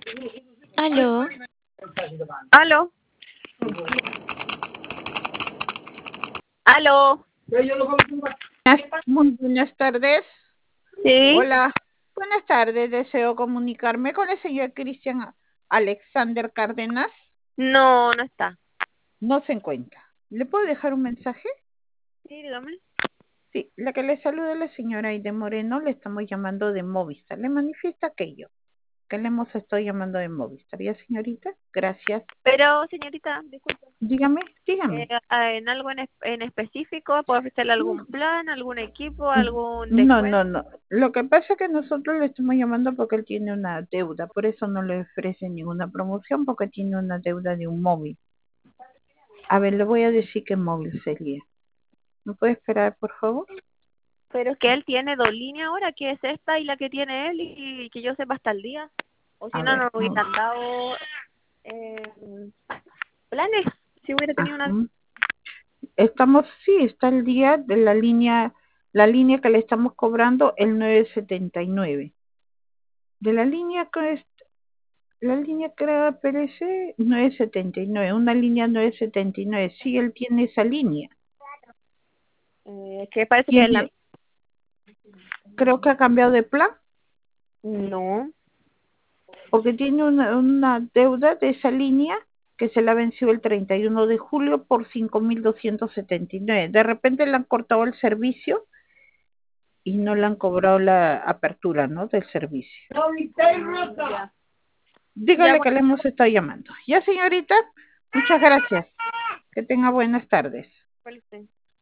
Aló, Aló. Aló. Muy buenas tardes. Sí. Hola. Buenas tardes. Deseo comunicarme con el señor Cristian Alexander Cárdenas. No, no está. No se encuentra. ¿Le puedo dejar un mensaje? Sí, dígame. Sí, la que le saluda es la señora Aide Moreno. Le estamos llamando de Movistar. Le manifiesta aquello que le hemos estado llamando de Movistar. ¿Ya, señorita? Gracias. Pero, señorita, disculpe. Dígame, dígame. ¿En algo en específico? ¿Puedo ofrecerle algún plan, algún equipo, algún No, descuento? no, no. Lo que pasa es que nosotros le estamos llamando porque él tiene una deuda. Por eso no le ofrece ninguna promoción, porque tiene una deuda de un móvil. A ver, le voy a decir qué móvil sería. ¿Me puede esperar, por favor? Pero es que él tiene dos líneas ahora, que es esta y la que tiene él, y que yo sepa hasta el día. O si A no, ver. no hubieran dado eh, planes, si hubiera tenido una... Ajá. Estamos, sí, está el día de la línea que le estamos cobrando, el 979. De la línea que aparece, 979, una línea 979. Sí, él tiene esa línea. que parece que es la... Tiene, creo que ha cambiado de plan, No. porque tiene una deuda de esa línea que se la venció el 31 de julio por 5.279. De repente le han cortado el servicio y no le han cobrado la apertura, ¿no?, del servicio. Ya. Ya, Dígale que bueno. le hemos estado llamando. Ya, señorita, muchas gracias. Que tenga buenas tardes. ¿Cuál es?